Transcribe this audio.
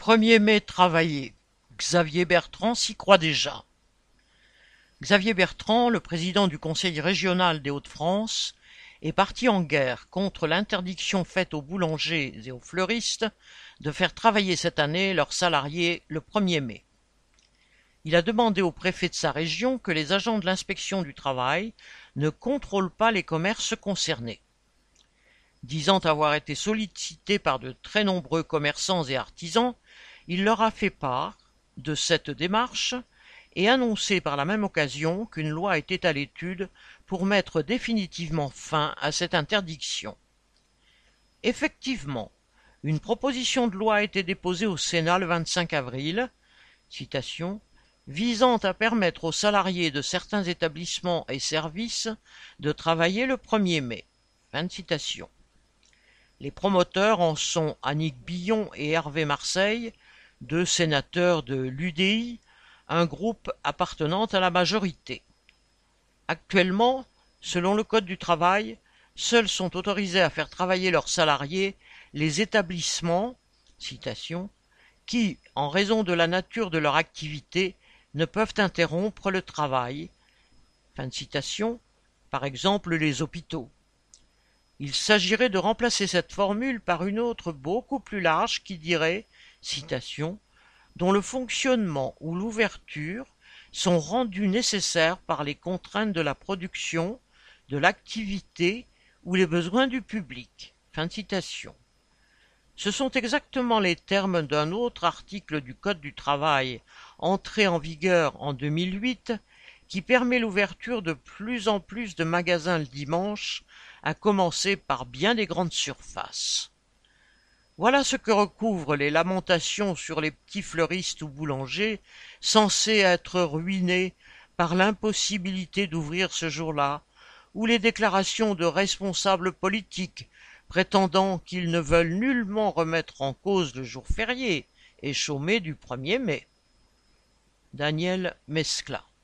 1er mai travailler. Xavier Bertrand s'y croit déjà. Xavier Bertrand, le président du Conseil régional des Hauts-de-France, est parti en guerre contre l'interdiction faite aux boulangers et aux fleuristes de faire travailler cette année leurs salariés le 1er mai. Il a demandé au préfet de sa région que les agents de l'inspection du travail ne contrôlent pas les commerces concernés. Disant avoir été sollicité par de très nombreux commerçants et artisans, il leur a fait part de cette démarche et annoncé par la même occasion qu'une loi était à l'étude pour mettre définitivement fin à cette interdiction. Effectivement, une proposition de loi a été déposée au Sénat le 25 avril, citation, visant à permettre aux salariés de certains établissements et services de travailler le 1er mai. Fin de citation. Les promoteurs en sont Annick Billon et Hervé Marseille, deux sénateurs de l'UDI, un groupe appartenant à la majorité. Actuellement, selon le Code du travail, seuls sont autorisés à faire travailler leurs salariés les établissements, citation, qui, en raison de la nature de leur activité, ne peuvent interrompre le travail. Fin de citation, par exemple les hôpitaux. Il s'agirait de remplacer cette formule par une autre beaucoup plus large qui dirait, citation, dont le fonctionnement ou l'ouverture sont rendus nécessaires par les contraintes de la production, de l'activité ou les besoins du public. Fin de citation. Ce sont exactement les termes d'un autre article du Code du travail, entré en vigueur en 2008, qui permet l'ouverture de plus en plus de magasins le dimanche, à commencer par bien des grandes surfaces. Voilà ce que recouvrent les lamentations sur les petits fleuristes ou boulangers, censés être ruinés par l'impossibilité d'ouvrir ce jour-là, ou les déclarations de responsables politiques prétendant qu'ils ne veulent nullement remettre en cause le jour férié et chômé du 1er mai. Daniel Mescla.